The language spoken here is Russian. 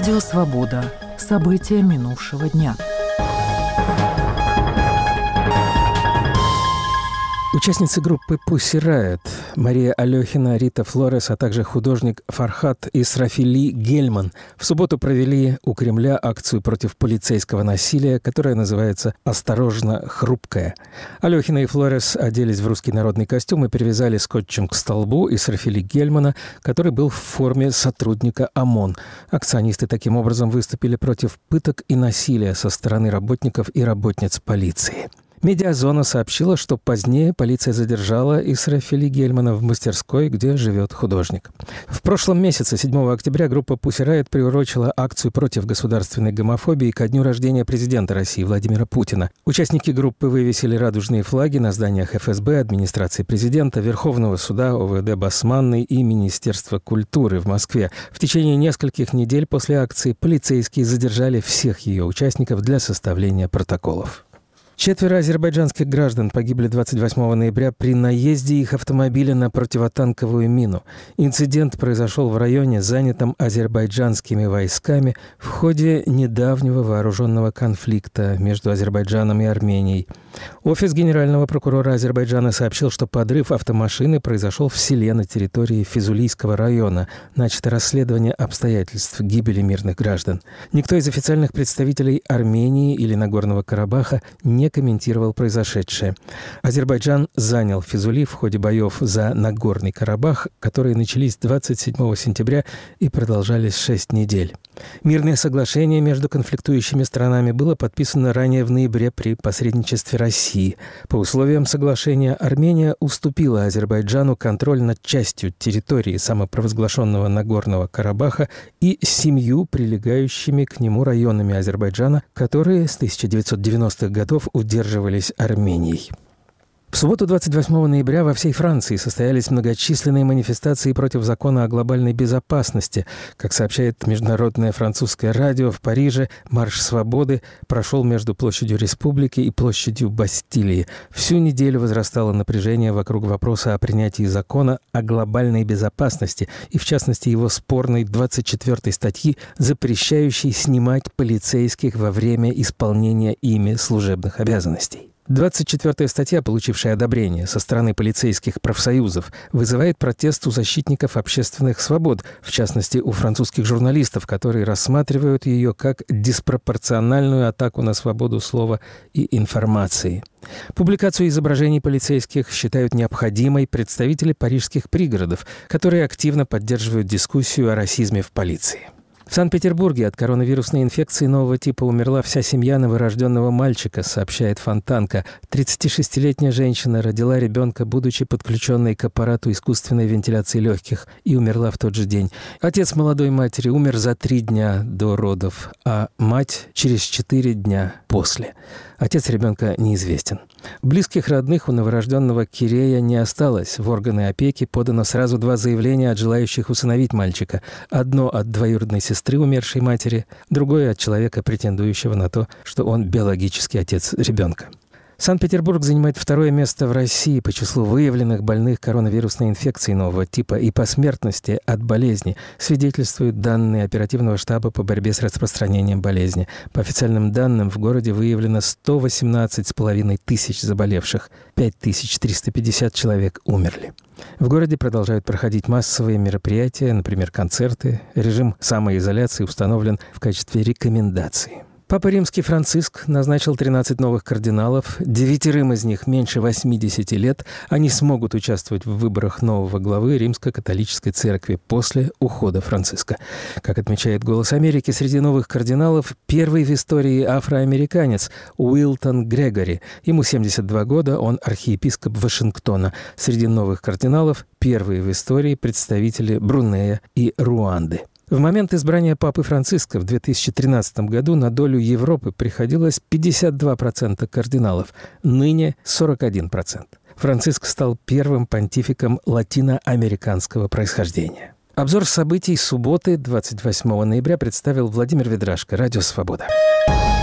Радио «Свобода». События минувшего дня. Участницы группы Pussy Riot Мария Алехина, Рита Флорес, а также художник Фархат Исрафили Гельман в субботу провели у Кремля акцию против полицейского насилия, которая называется «Осторожно, хрупкая». Алехина и Флорес оделись в русский народный костюм и привязали скотчем к столбу Исрафили Гельмана, который был в форме сотрудника ОМОН. Акционисты таким образом выступили против пыток и насилия со стороны работников и работниц полиции. Медиазона сообщила, что позднее полиция задержала Исрафили Гельмана в мастерской, где живет художник. В прошлом месяце, 7 октября, группа Pussy Riot приурочила акцию против государственной гомофобии ко дню рождения президента России Владимира Путина. Участники группы вывесили радужные флаги на зданиях ФСБ, администрации президента, Верховного суда, ОВД Басманной и Министерства культуры в Москве. В течение нескольких недель после акции полицейские задержали всех ее участников для составления протоколов. 4 азербайджанских граждан погибли 28 ноября при наезде их автомобиля на противотанковую мину. Инцидент произошел в районе, занятом азербайджанскими войсками в ходе недавнего вооруженного конфликта между Азербайджаном и Арменией. Офис генерального прокурора Азербайджана сообщил, что подрыв автомашины произошел в селе на территории Физулийского района. Начато расследование обстоятельств гибели мирных граждан. Никто из официальных представителей Армении или Нагорного Карабаха не комментировал произошедшее. Азербайджан занял Физули в ходе боев за Нагорный Карабах, которые начались 27 сентября и продолжались 6 недель. Мирное соглашение между конфликтующими сторонами было подписано ранее в ноябре при посредничестве России. По условиям соглашения Армения уступила Азербайджану контроль над частью территории самопровозглашенного Нагорного Карабаха и 7 прилегающими к нему районами Азербайджана, которые с 1990-х годов удерживались Арменией. В субботу 28 ноября во всей Франции состоялись многочисленные манифестации против закона о глобальной безопасности. Как сообщает Международное французское радио, в Париже марш свободы прошел между площадью Республики и площадью Бастилии. Всю неделю возрастало напряжение вокруг вопроса о принятии закона о глобальной безопасности и, в частности, его спорной 24-й статьи, запрещающей снимать полицейских во время исполнения ими служебных обязанностей. 24-я статья, получившая одобрение со стороны полицейских профсоюзов, вызывает протест у защитников общественных свобод, в частности, у французских журналистов, которые рассматривают ее как диспропорциональную атаку на свободу слова и информации. Публикацию изображений полицейских считают необходимой представители парижских пригородов, которые активно поддерживают дискуссию о расизме в полиции. В Санкт-Петербурге от коронавирусной инфекции нового типа умерла вся семья новорожденного мальчика, сообщает Фонтанка. 36-летняя женщина родила ребенка, будучи подключенной к аппарату искусственной вентиляции легких, и умерла в тот же день. Отец молодой матери умер за 3 дня до родов, а мать через 4 дня после. Отец ребенка неизвестен. Близких родных у новорожденного Кирея не осталось. В органы опеки подано сразу 2 заявления от желающих усыновить мальчика. Одно от двоюродной сестры умершей матери, другое от человека, претендующего на то, что он биологический отец ребенка. Санкт-Петербург занимает 2-е место в России по числу выявленных больных коронавирусной инфекцией нового типа и по смертности от болезни, свидетельствуют данные оперативного штаба по борьбе с распространением болезни. По официальным данным, в городе выявлено 118,5 тысяч заболевших, 5350 человек умерли. В городе продолжают проходить массовые мероприятия, например, концерты. Режим самоизоляции установлен в качестве рекомендации. Папа Римский Франциск назначил 13 новых кардиналов. 9 из них меньше 80 лет. Они смогут участвовать в выборах нового главы Римско-католической церкви после ухода Франциска. Как отмечает «Голос Америки», среди новых кардиналов первый в истории афроамериканец Уилтон Грегори. Ему 72 года, он архиепископ Вашингтона. Среди новых кардиналов первые в истории представители Брунея и Руанды. В момент избрания Папы Франциска в 2013 году на долю Европы приходилось 52% кардиналов, ныне 41%. Франциск стал первым понтификом латиноамериканского происхождения. Обзор событий субботы 28 ноября представил Владимир Ведрашко, Радио «Свобода».